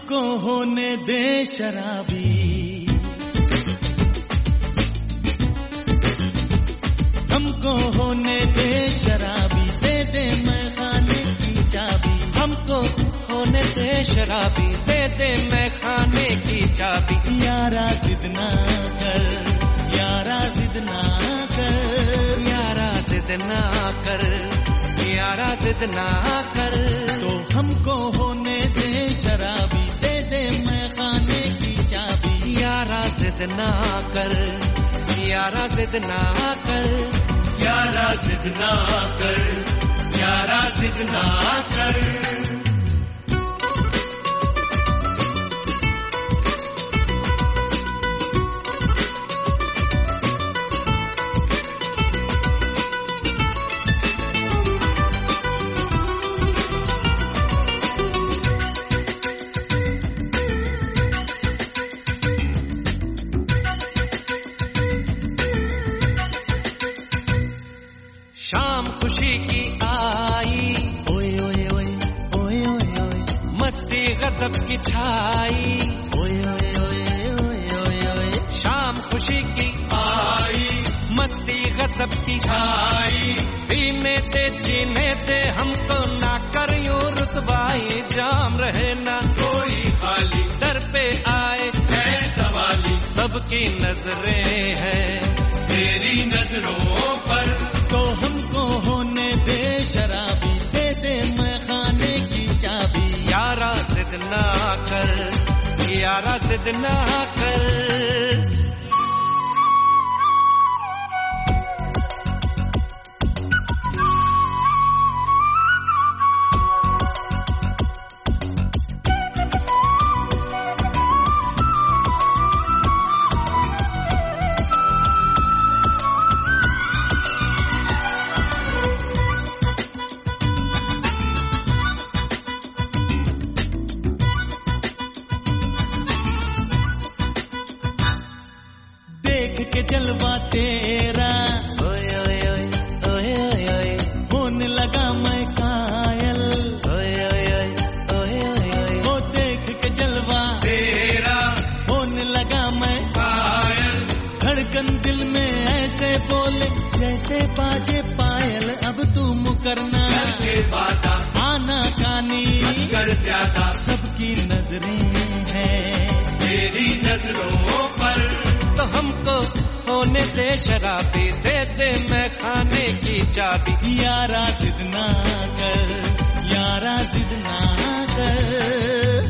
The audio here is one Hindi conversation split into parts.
हमको होने दे शराबी, हमको होने दे शराबी, दे दे मैं खाने की चाबी, हमको होने दे शराबी, दे दे मैं खाने की चाबी। यारा जिद ना कर, यारा जिद ना कर, यारा जिद ना कर, यारा जिद ना कर। तो हमको होने दे शराबी, दे दे मैं खाने की चाबी। यारा जिद ना कर, यारा जिद ना कर, यारा जिद ना कर, यारा जिद ना कर। शाम खुशी की आई, ओए ओए ओए ओए ओए ओए, मस्ती गजब की छाई, ओए ओए ओए ओए ओए ओए। शाम खुशी की आई, मस्ती गजब की छाई, पीने दे जीने दे हमको, ना कर यूं रुसवाई। जाम रहे ना कोई खाली, दर पे आए है सवाली, सबकी नजरें हैं तेरी नजरों पर। तो हमको होने दे शराबी, दे दे मैं खाने की चाबी। यारा जिद ना कर, यारा जिद ना कर। देख के जलवा तेरा, ओए ओए ओए ओए ओए ओए, होने लगा मैं कायल, ओए ओए ओए ओए ओए ओए। वो देख के जलवा तेरा, होने लगा मैं कायल, धड़कन दिल में ऐसे बोले जैसे बाजे पायल। अब तू मुकरना करके वादा, आना कानी कर ज्यादा, सबकी नजरें हैं तेरी नजरों पर। तो हमको होने दे शराबी, दे दे मैं खाने की चाबी। यारा जिद ना कर, यारा जिद ना कर।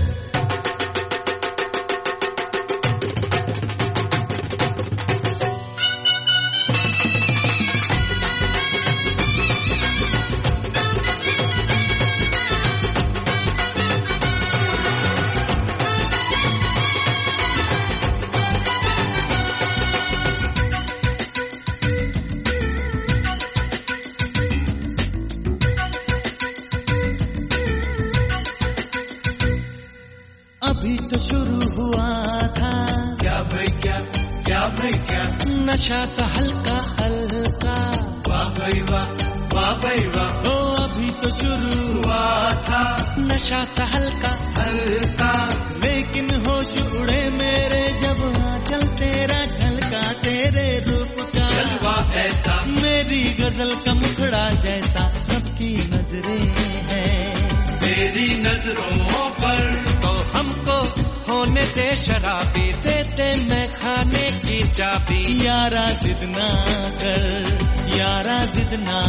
अभी तो शुरू हुआ था, क्या भाई क्या, क्या भाई क्या, नशा सा हल्का हल्का, वाह भाई वाह, वाह भाई वाह। ओ अभी तो शुरू हुआ था, नशा सा हल्का हल्का, लेकिन होश उड़े मेरे जब आंचल तेरा ढलका। तेरे रूप का जलवा ऐसा, मेरी गजल का मुखड़ा जैसा, सबकी नजरें हैं तेरी नजरों पर। तो हमको होने दे शराबी, दे दे मैं खाने की चाबी। यारा जिद ना कर, यारा जिद ना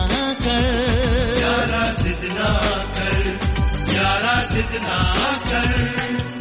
कर, यारा जिद ना कर, यारा जिद ना कर।